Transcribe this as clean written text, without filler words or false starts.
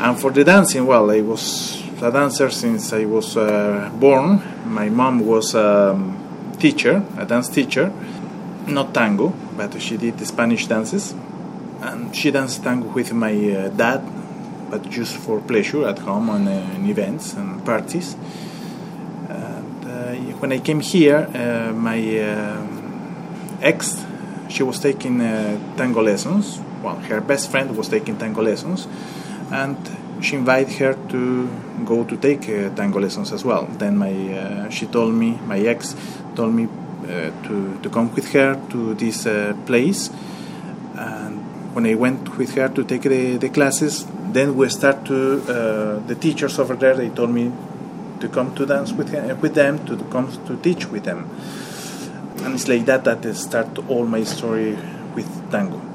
And for the dancing, well, I was a dancer since I was born. My mom was a dance teacher, not tango, but she did the Spanish dances. And she danced tango with my dad, but just for pleasure at home on events and parties. And when I came here, my ex, she was taking tango lessons. Well, her best friend was taking tango lessons, and she invited her to go to take tango lessons as well. Then my ex told me to come with her to this place. And when I went with her to take the classes, then we start to the teachers over there. They told me to come to dance with them, to come to teach with them, and it's like that start all my story with tango.